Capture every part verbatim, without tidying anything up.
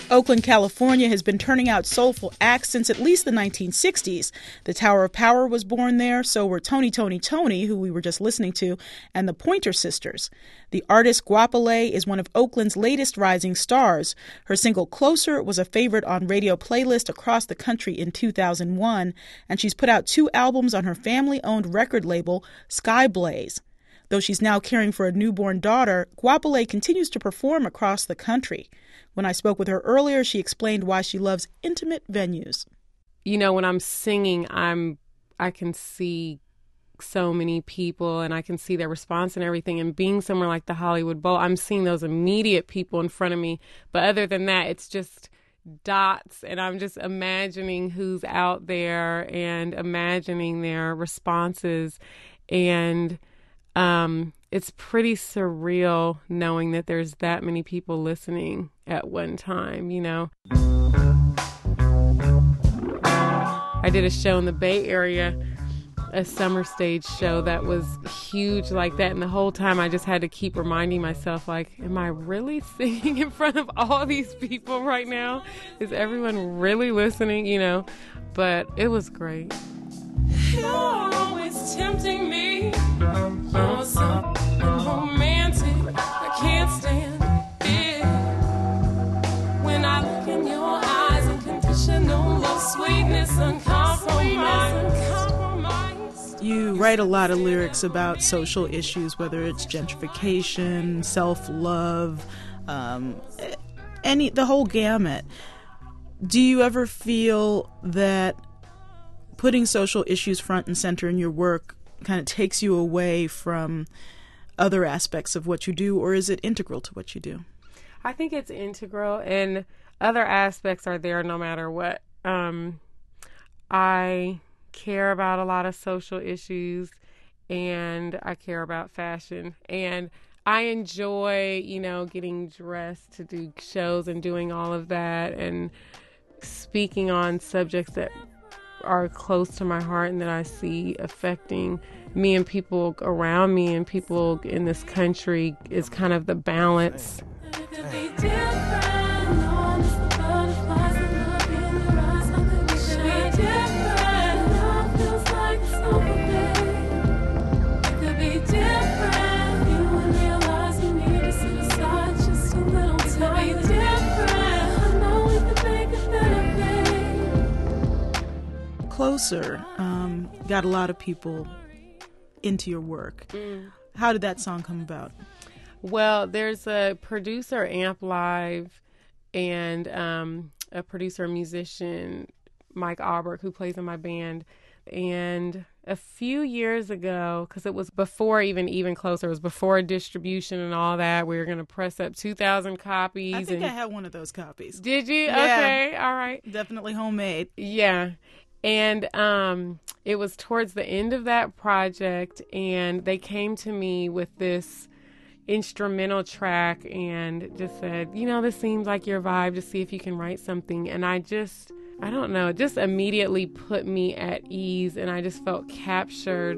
Oakland, California has been turning out soulful acts since at least the nineteen sixties. The Tower of Power was born there, so were Tony, Tony, Tony, who we were just listening to, and the Pointer Sisters. The artist Guapale is one of Oakland's latest rising stars. Her single Closer was a favorite on radio playlists across the country in two thousand one, and she's put out two albums on her family-owned record label, Sky Blaze. Though she's now caring for a newborn daughter, Guapale continues to perform across the country. When I spoke with her earlier, she explained why she loves intimate venues. You know, when I'm singing, I'm I can see so many people and I can see their response and everything. And being somewhere like the Hollywood Bowl, I'm seeing those immediate people in front of me. But other than that, it's just dots, and I'm just imagining who's out there and imagining their responses. And um, it's pretty surreal knowing that there's that many people listening at one time, you know. I did a show in the Bay Area, a summer stage show that was huge like that, and the whole time I just had to keep reminding myself, like, am I really singing in front of all these people right now? Is everyone really listening, you know? But it was great. You're always tempting me. You're so romantic. I can't stand it. When I look in your eyes, unconditional love, sweetness, uncompromised. You write a lot of lyrics about social issues, whether it's gentrification, self-love, um, any the whole gamut. Do you ever feel that putting social issues front and center in your work kind of takes you away from other aspects of what you do, or is it integral to what you do? I think it's integral, and other aspects are there no matter what. Um, I care about a lot of social issues, and I care about fashion, and I enjoy, you know, getting dressed to do shows and doing all of that and speaking on subjects that are close to my heart and that I see affecting me and people around me and people in this country is kind of the balance. Closer um, got a lot of people into your work. Mm. How did that song come about? Well, there's a producer, Amp Live, and um, a producer, musician, Mike Auberg, who plays in my band. And a few years ago, because it was before even Even Closer, it was before distribution and all that, we were going to press up two thousand copies. I think and... I had one of those copies. Did you? Yeah. Okay, all right. Definitely homemade. Yeah. And um, it was towards the end of that project, and they came to me with this instrumental track and just said, you know, this seems like your vibe, just see if you can write something. And I just, I don't know, it just immediately put me at ease, and I just felt captured.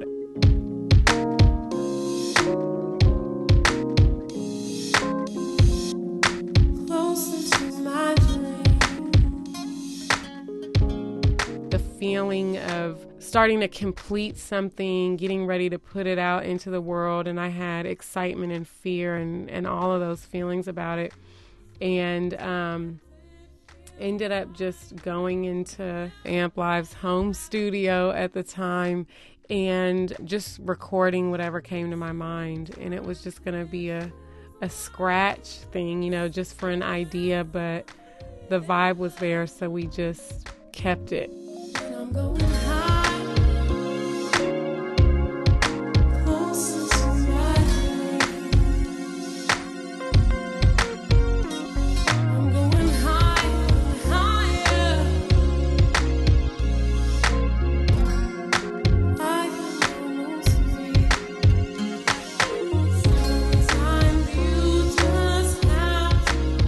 Feeling of starting to complete something, getting ready to put it out into the world, and I had excitement and fear and, and all of those feelings about it, and um, ended up just going into Amp Live's home studio at the time and just recording whatever came to my mind, and it was just going to be a, a scratch thing, you know, just for an idea, but the vibe was there, so we just kept it. I'm going high, closer to my dream. I'm going higher, higher. I can almost see. Sometimes you just have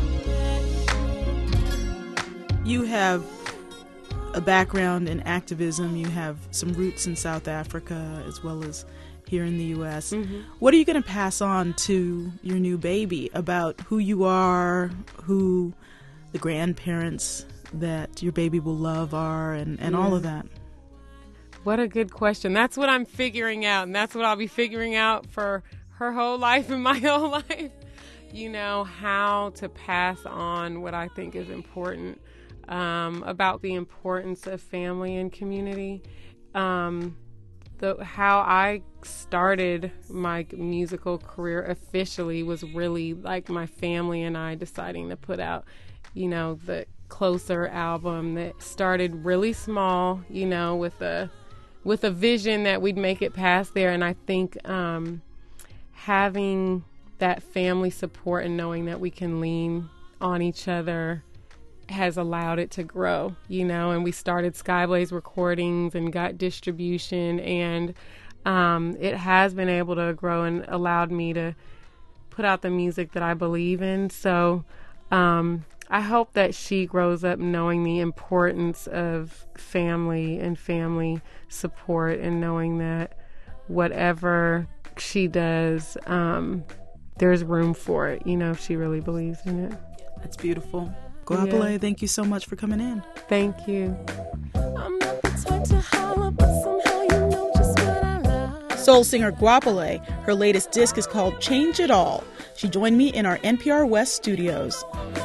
to get. You have a background in activism. You have some roots in South Africa as well as here in the U S Mm-hmm. What are you going to pass on to your new baby about who you are, who the grandparents that your baby will love are, and, and yeah. all of that? What a good question. That's what I'm figuring out, and that's what I'll be figuring out for her whole life and my whole life. You know, how to pass on what I think is important, um, about the importance of family and community. Um, the how I started my musical career officially was really like my family and I deciding to put out, you know, the Closer album that started really small, you know, with a with a vision that we'd make it past there. And I think um, having that family support and knowing that we can lean on each other has allowed it to grow, you know, and we started Skyblaze Recordings and got distribution, and um, it has been able to grow and allowed me to put out the music that I believe in. So um, I hope that she grows up knowing the importance of family and family support, and knowing that whatever she does, um, there's room for it, you know, if she really believes in it. That's beautiful. Guapole, yeah. Thank you so much for coming in. Thank you. I'm not the type to holler, but somehow you know just what I love. Soul singer Guapole, her latest disc is called Change It All. She joined me in our N P R West studios.